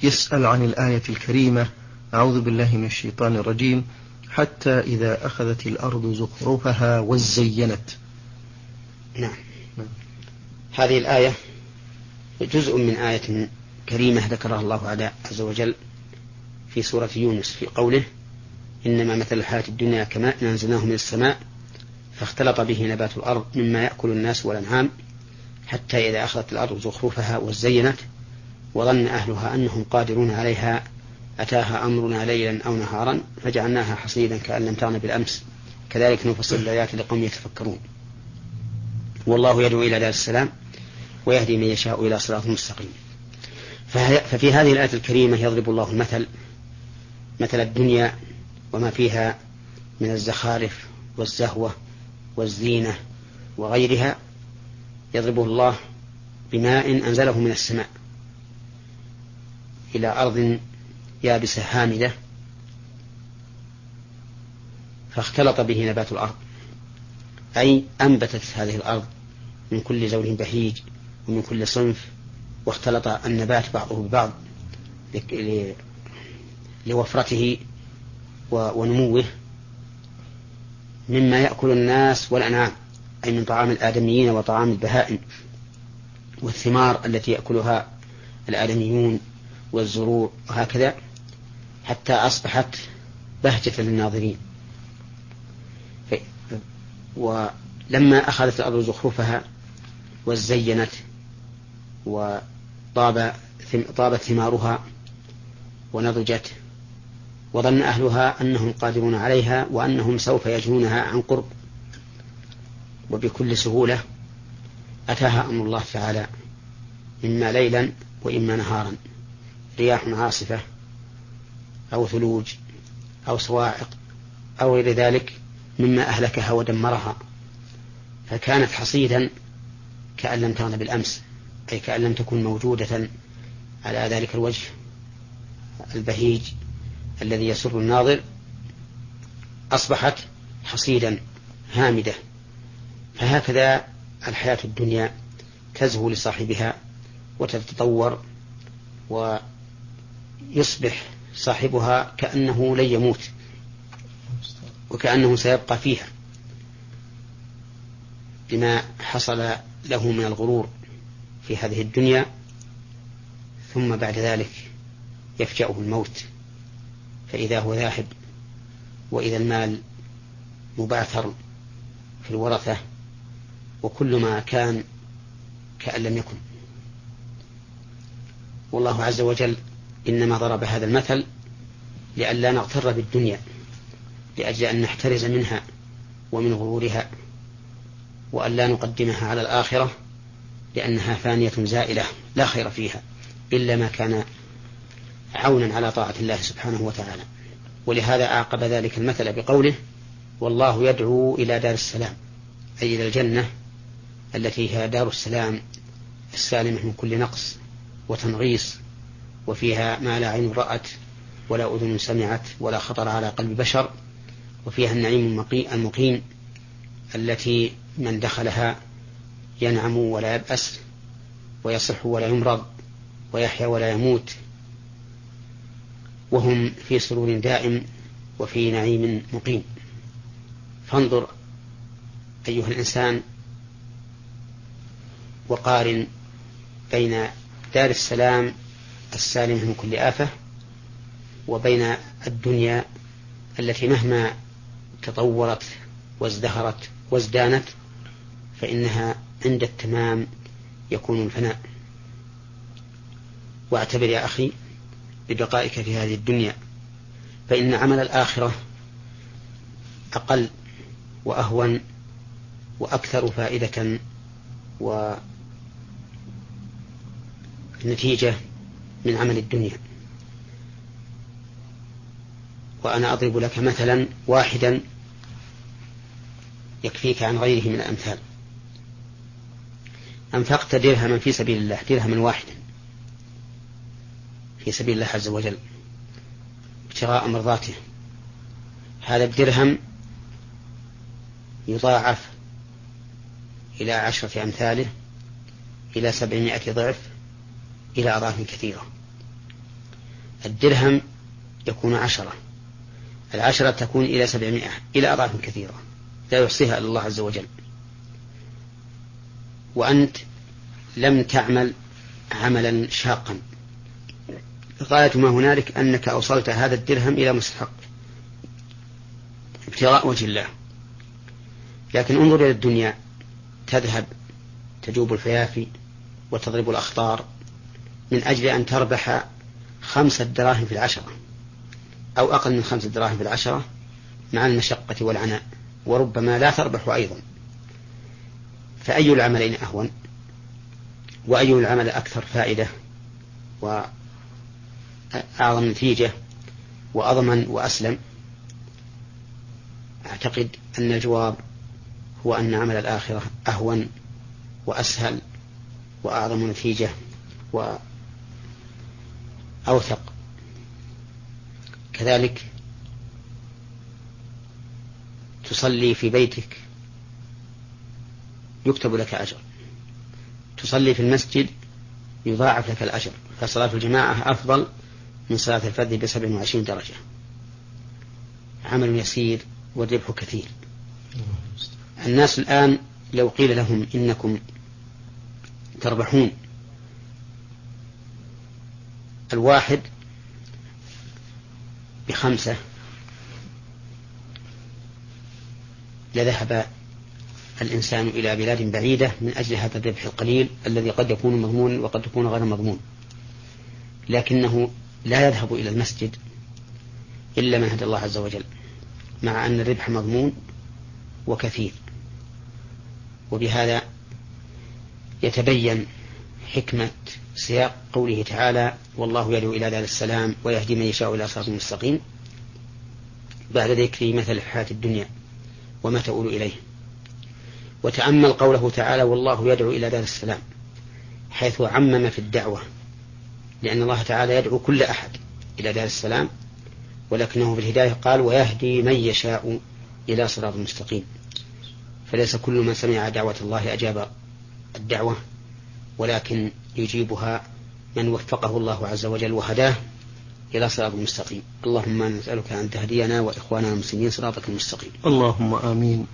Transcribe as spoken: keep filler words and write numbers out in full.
يسأل عن الآية الكريمة: أعوذ بالله من الشيطان الرجيم، حتى إذا أخذت الأرض زخرفها وزينت. نعم. هذه الآية جزء من آية كريمة ذكرها الله عز وجل في سورة يونس في قوله: إنما مثل الحياة الدنيا كماء أنزلناه من السماء فاختلط به نبات الأرض مما يأكل الناس والأنعام حتى إذا أخذت الأرض زخرفها وزينت وظن أهلها أنهم قادرون عليها أتاها أمرنا ليلا أو نهارا فجعلناها حصيدا كأن لم تغن بالأمس كذلك نفصل الآيات لقوم يتفكرون. والله يدعو إلى دار السلام ويهدي من يشاء إلى صراط مستقيم. ففي هذه الآية الكريمة يضرب الله المثل مثل الدنيا وما فيها من الزخارف والزهوة والزينة وغيرها، يضربه الله بماء أنزله من السماء إلى أرض يابسة هامدة فاختلط به نبات الأرض، أي أنبتت هذه الأرض من كل زوج بهيج ومن كل صنف، واختلط النبات بعضه ببعض لوفرته ونموه مما يأكل الناس والأنعام، أي من طعام الآدميين وطعام البهائم والثمار التي يأكلها الآدميون والزروع وهكذا، حتى أصبحت بهجة للناظرين. ولما أخذت الأرض زخرفها وزينت وطاب طابت ثمارها ونضجت وظن أهلها أنهم قادرون عليها وأنهم سوف يجنونها عن قرب وبكل سهولة، أتاها أمر الله تعالى إما ليلا وإما نهارا، رياح عاصفة أو ثلوج أو صواعق أو غير ذلك مما أهلكها ودمرها، فكانت حصيدا كأن لم تغن بالأمس، أي كأن لم تكن موجودة على ذلك الوجه البهيج الذي يسر الناظر، أصبحت حصيدا هامدة. فهكذا الحياة الدنيا تزهو لصاحبها وتتطور ويصبح صاحبها كأنه لن يموت وكأنه سيبقى فيها بما حصل له من الغرور في هذه الدنيا، ثم بعد ذلك يفجأه الموت فإذا هو ذاهب، وإذا المال مبعثر في الورثة وكل ما كان كأن لم يكن. والله عز وجل إنما ضرب هذا المثل لئلا نغتر بالدنيا، لأجل أن نحترز منها ومن غرورها، وأن لا نقدمها على الآخرة لأنها فانية زائلة لا خير فيها إلا ما كان عونا على طاعة الله سبحانه وتعالى. ولهذا أعقب ذلك المثل بقوله: والله يدعو إلى دار السلام، أي إلى الجنة التي هي دار السلام السالمة من كل نقص وتنغيص، وفيها ما لا عين رأت ولا أذن سمعت ولا خطر على قلب بشر، وفيها النعيم المقيم التي من دخلها ينعم ولا يبأس ويصح ولا يمرض ويحيا ولا يموت، وهم في سرور دائم وفي نعيم مقيم. فانظر أيها الإنسان وقارن بين دار السلام السالمة من كل آفة وبين الدنيا التي مهما تطورت وازدهرت وازدانت فإنها عند التمام يكون الفناء. واعتبر يا أخي بدقائك في هذه الدنيا، فإن عمل الآخرة أقل وأهون وأكثر فائدة ونتيجة من عمل الدنيا. وأنا أضرب لك مثلا واحدا يكفيك عن غيره من الأمثال. أنفقت درهما في سبيل الله، درهما واحدا في سبيل الله عز وجل ابتغاء مرضاته، هذا الدرهم يضاعف إلى عشرة أمثاله إلى سبعمائة ضعف إلى أضعاف كثيرة. الدرهم يكون عشرة، العشرة تكون إلى سبعمائة، إلى أضعاف كثيرة لا يحصيها إلا الله عز وجل. وأنت لم تعمل عملا شاقا، غاية ما هنالك أنك أوصلت هذا الدرهم إلى مستحق ابتغاء وجه الله. لكن انظر إلى الدنيا، تذهب تجوب الفيافي وتضرب الأخطار من أجل أن تربح خمسة دراهم في العشرة أو أقل من خمسة دراهم في العشرة مع المشقة والعناء، وربما لا تربح أيضا. فأي العملين أهون؟ وأي العمل أكثر فائدة وأعظم نتيجة وأضمن وأسلم؟ أعتقد أن الجواب هو أن عمل الآخرة أهون وأسهل وأعظم نتيجة وأوثق. كذلك تصلي في بيتك يكتب لك أجر، تصلي في المسجد يضاعف لك الأجر، فصلاة الجماعة أفضل من صلاة الفرد بسبع وعشرين درجة. عمل يسير والربح كثير. الناس الآن لو قيل لهم إنكم تربحون الواحد بخمسة لذهب الإنسان إلى بلاد بعيدة من أجل هذا الربح القليل الذي قد يكون مضمون وقد يكون غير مضمون. لكنه لا يذهب إلى المسجد إلا من هدى الله عز وجل، مع أن الربح مضمون وكثير. وبهذا يتبين حكمة سياق قوله تعالى: والله يدعو إلى دار السلام ويهدي من يشاء إلى صراط مستقيم، بعد ذكر مثل الحياة الدنيا وما تؤول إليه. وتأمل قوله تعالى: والله يدعو إلى دار السلام، حيث عمم في الدعوة، لأن الله تعالى يدعو كل أحد إلى دار السلام، ولكنه في الهداية قال: ويهدي من يشاء إلى صراط مستقيم. فليس كل من سمع دعوة الله أجاب الدعوة، ولكن يجيبها من وفقه الله عز وجل وهداه إلى صراط مستقيم. اللهم نسألك أن تهدينا وإخواننا المسلمين صراطك المستقيم. اللهم آمين.